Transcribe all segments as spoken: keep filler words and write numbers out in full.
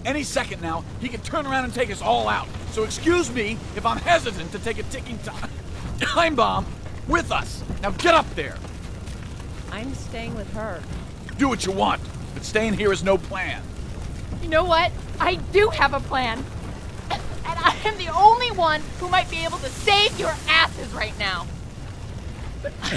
Any second now, he could turn around and take us all out. So excuse me if I'm hesitant to take a ticking time, time bomb with us. Now get up there. I'm staying with her. Do what you want, but staying here is no plan. You know what? I do have a plan. And I am the only one who might be able to save your asses right now. But I,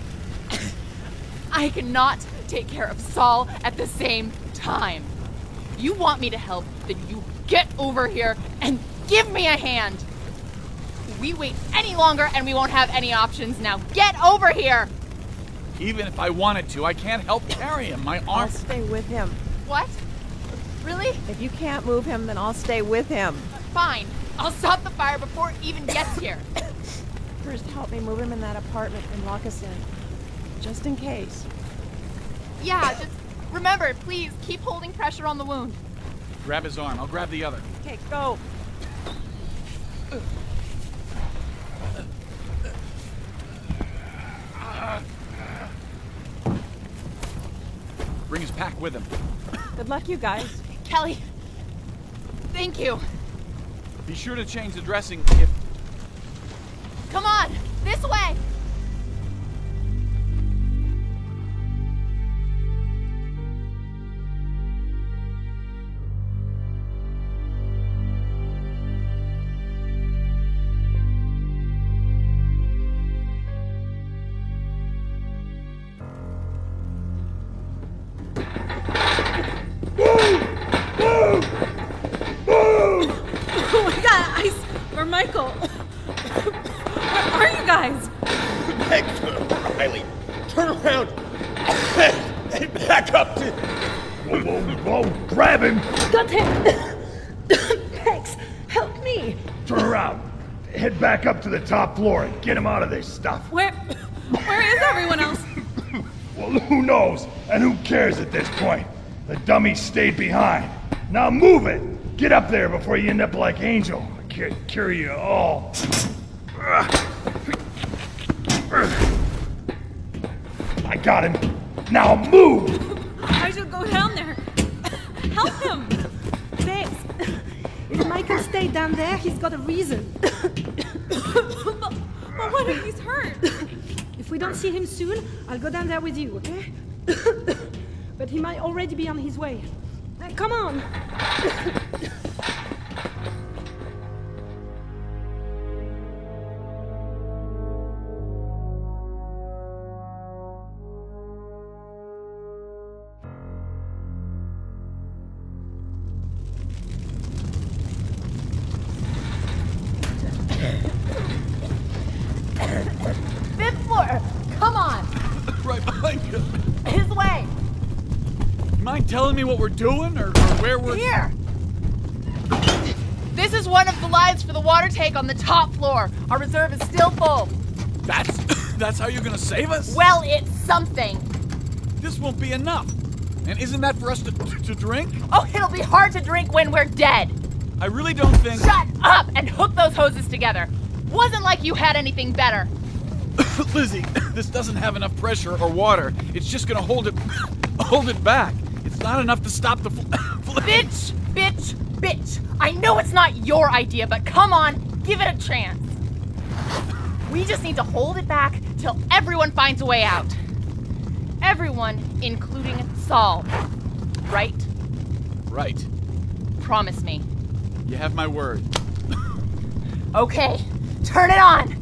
I cannot take care of Saul at the same time. You want me to help, then you get over here and give me a hand. If we wait any longer and we won't have any options now. Get over here! Even if I wanted to, I can't help carry him. My I'll arm... stay with him. What? Really? If you can't move him, then I'll stay with him. Fine. I'll stop the fire before it even gets here. First, help me move him in that apartment and lock us in. Just in case. Yeah, just remember, please, keep holding pressure on the wound. Grab his arm. I'll grab the other. Okay, go. Bring his pack with him. Good luck, you guys. Kelly, thank you. Be sure to change the dressing if... Come on, this way. Oh my god, Ice! Or Michael! Where are you guys? Meg, Riley, turn around and back up to... Whoa, whoa, whoa, grab him! Got him! Max, help me! Turn around. Head back up to the top floor and get him out of this stuff. Where... where is everyone else? Well, who knows? And who cares at this point? The dummy stayed behind. Now move it! Get up there before you end up like Angel. I can't carry you all. I got him. Now move! I should go down there. Help him! Thanks. If Michael stayed down there, he's got a reason. but, but what if he's hurt? If we don't see him soon, I'll go down there with you, okay? But he might already be on his way. Uh, come on! Fifth floor, come on. Right behind you. His way. Mind telling me what we're doing or, or where we're... Here. This is one of the lines for the water tank on the top floor. Our reserve is still full. That's... that's how you're gonna save us? Well, it's something. This won't be enough. And isn't that for us to, to drink? Oh, it'll be hard to drink when we're dead. I really don't think... Shut up and hook those hoses together. Wasn't like you had anything better. Lizzie, this doesn't have enough pressure or water. It's just gonna hold it... hold it back. It's not enough to stop the... Fl- bitch, bitch, bitch. I know it's not your idea, but come on, give it a chance. We just need to hold it back till everyone finds a way out. Everyone, including Saul. Right? Right. Promise me. You have my word. Okay, turn it on.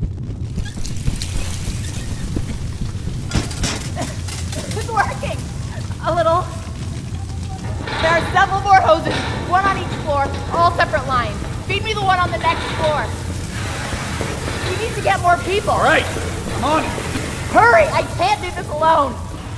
It's working. A little. There are several more hoses, one on each floor, all separate lines. Feed me the one on the next floor. We need to get more people. All right, come on. Hurry, I can't do this alone.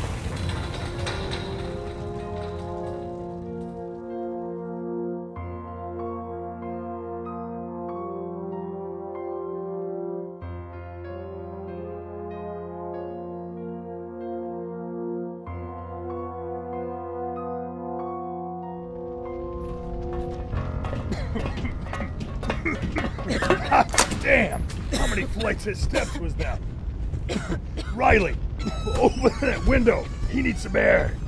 Damn! How many flights of steps was that? Riley, open that window. He needs some air.